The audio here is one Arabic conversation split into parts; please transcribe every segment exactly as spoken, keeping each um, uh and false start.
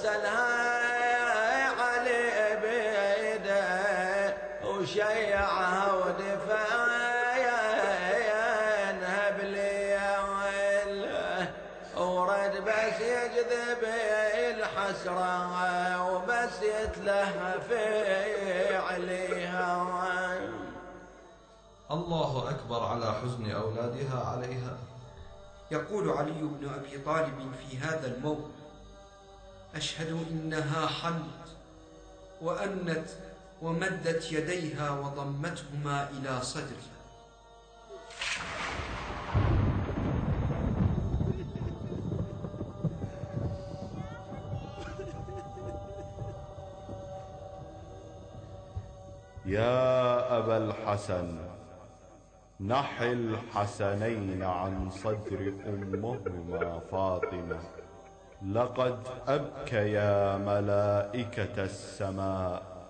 وغسلها علي بيده وشيعها ودفاينها بليله ورد بس يجذب الحسرة وبس يتلهى عليها. الله أكبر على حزن أولادها عليها. يقول علي بن أبي طالب في هذا الموقف: أشهد إنها حنت وأنت ومدت يديها وضمتهما إلى صدرها. يا أبا الحسن، نح الحسنين عن صدر أمهما فاطمة، لقد أبكيا ملائكة السماء.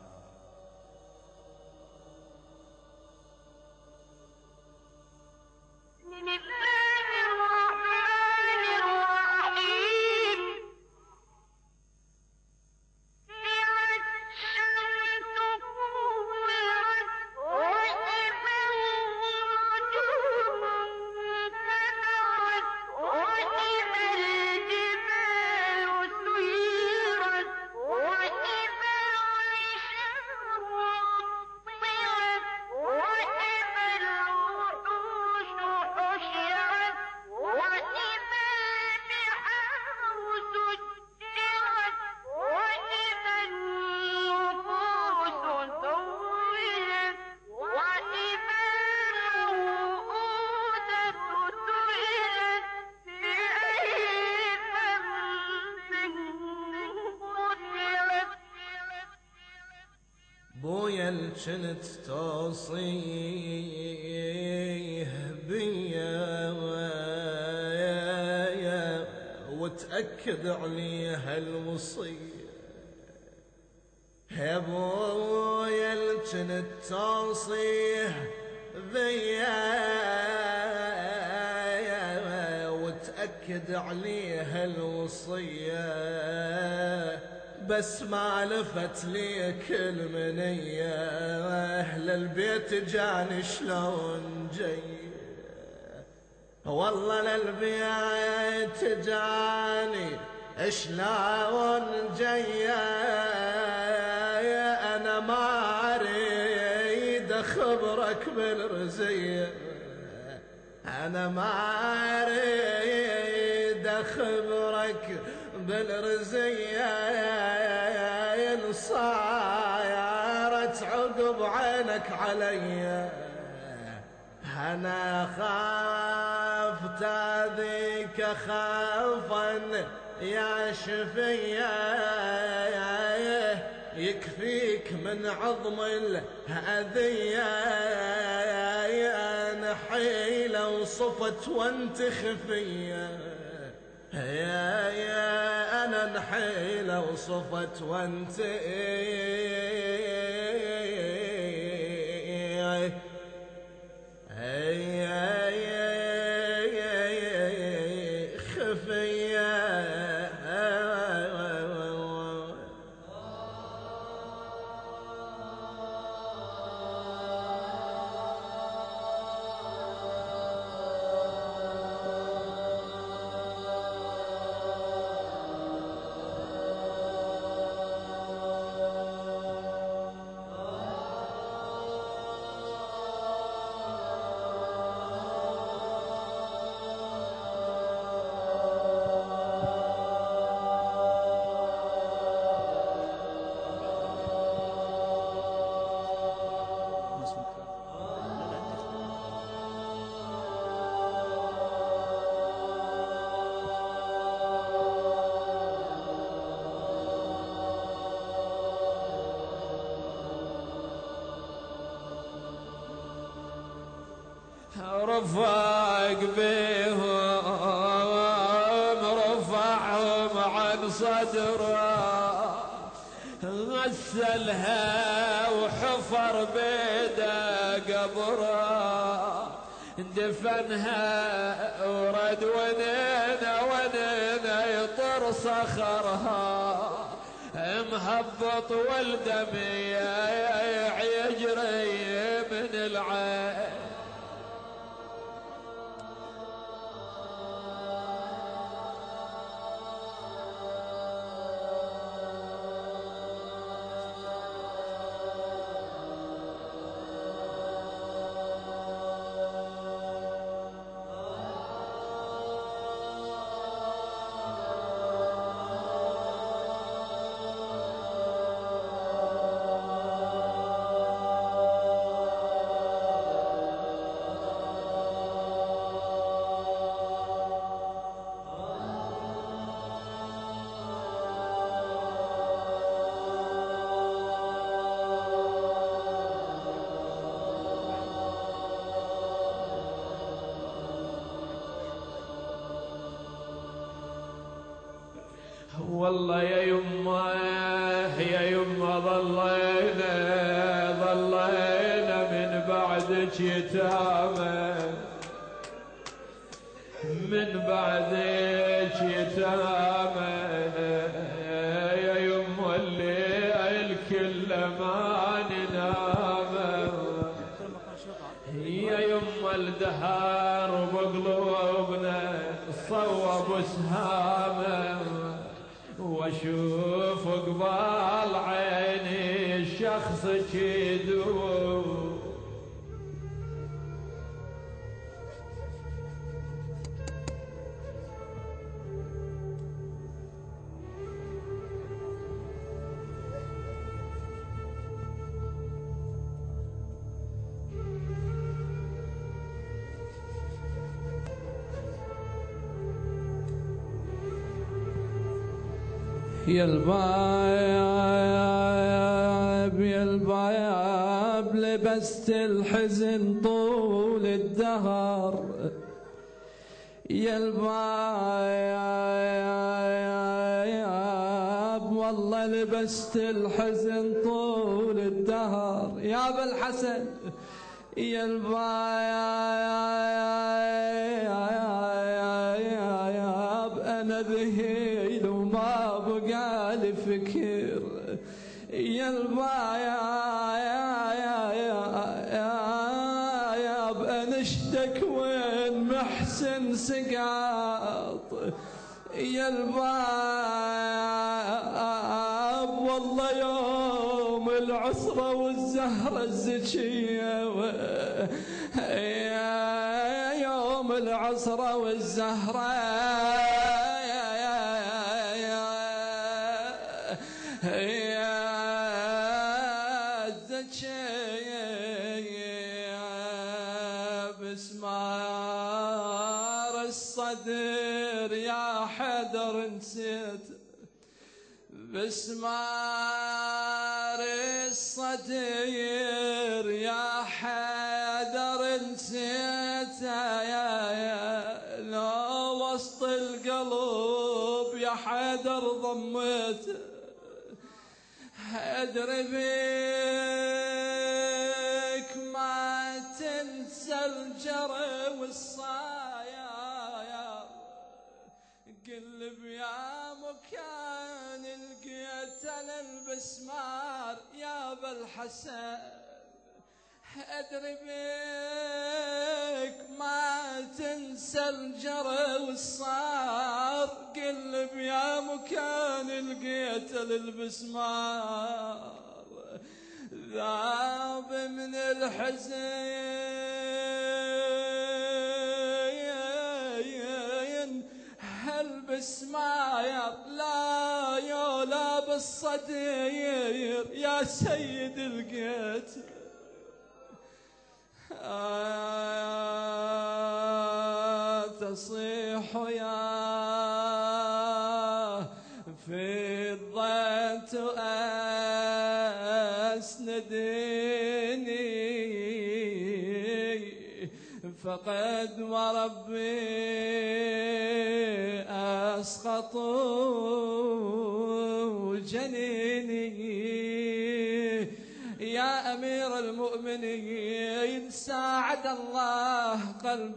بويا الجنت توصيه بيا وتأكد عليها الوصية. يا بويا الجنت توصيه بيا وتأكد عليها الوصية، بس ما لفت ليك المنية. أهل البيت جاني شلون جاي، والله للبيت جاني شلون جاي. أنا ما أريد أخبرك بالرزية، أنا ما أريد أخبرك بالرزية. صارت عقب عينك علي، أنا خاف تاذيك خافا يا شفية. يكفيك من عظم الأذية، أنا حيلة وصفت وانت خفية. يا يا أنا نحيلة وصفت وانت رفاق بيهم رفعهم عن صدره، غسلها وحفر بيده قبره، دفنها ورد ونينا ونينا يطر صخرها. مهبط والدم يجري من العين. والله يا يمه يا يمه ظلينا ظلينا من بعدك يتامى، من بعدك يتامى يا يمه الليل كله ما ننام، يا يمه الدهر بقلوبنا صوب سهامه، واشوف قبال عيني شخصك يدوب. يا الباب يا الباب لبست الحزن طول الدهر، يا الباب والله لبست الحزن طول الدهر. يا ابا الحسن يا الباب انا ذهيل وما بقى لي فكر، يا الباب انا اشتك وين محسن سقاط، يا الباب والله يوم العسرة والزهرة الزكية، يا يوم العسرة والزهرة بسمار الصدر يا حدر نسيت، بسمار الصدر يا حدر نسيت، يا لو وسط القلب يا حدر ضميت، ادري بيك ما تنسى الجرى والصايا، قلب يا مكان لقيت البسمار يا ابا الحسن، ادري بيك ما تنسى الجرى والصار، قلب يا مكان لقيت البسمار، ذاب من الحزن هالبسمار لا يولا بالصدير يا سيد لقيت، آه تصيح يا في الضيت أسندني، فقد وربي أسقط جنيني، يا أمير المؤمنين ساعد الله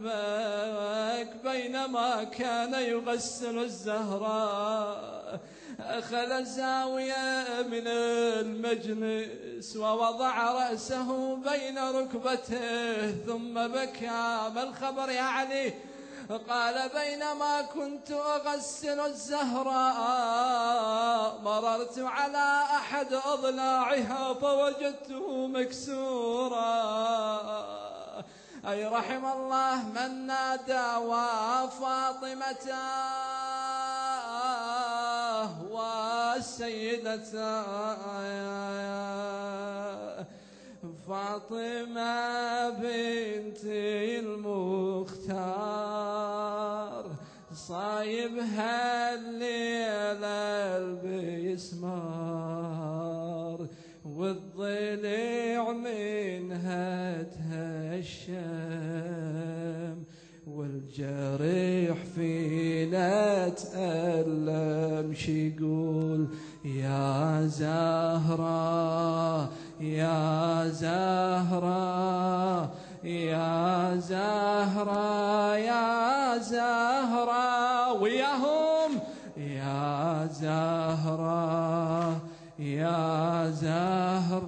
قلبك بينما كان يغسل الزهراء، أخذ زاوية من المجلس ووضع رأسه بين ركبته ثم بكى. ما الخبر يا علي؟ قال بينما كنت أغسل الزهراء مررت على أحد أضلاعها فوجدته مكسورا. أي رحم الله من نادى وفاطمة والسيدة فاطمة بنت المختار صايبها الليلة البسمار والضلع منها تهشم والجريح فينا تألم شيقول يا زهرة يا زهرة يا زهرة يا زهرة وياهم يا زهرة يا زهر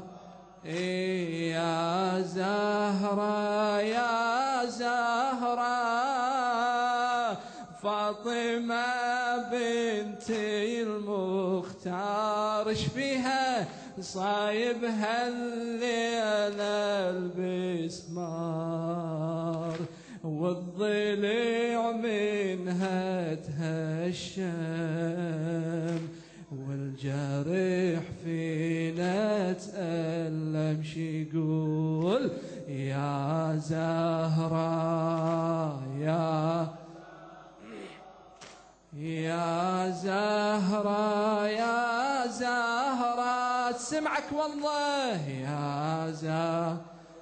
يا زهرة يا زهرة فاطمة بنت المختار ايش فيها صايبها الليلة البسمار والضلع منها تهشم والجريح فينا تألم شيقول يا زهرة يا يا زهرة يا زهرة تسمعك والله يا زهرة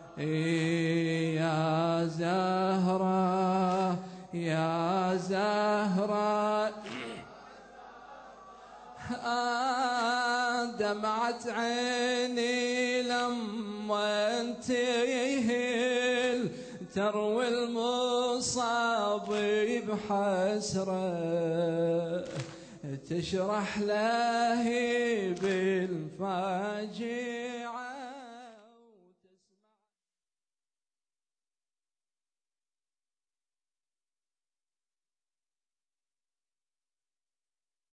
يا زهرة يا زهرة آه دمعت عيني لما انتهل تروي المصاب بحسرة تشرح له بالفاجعة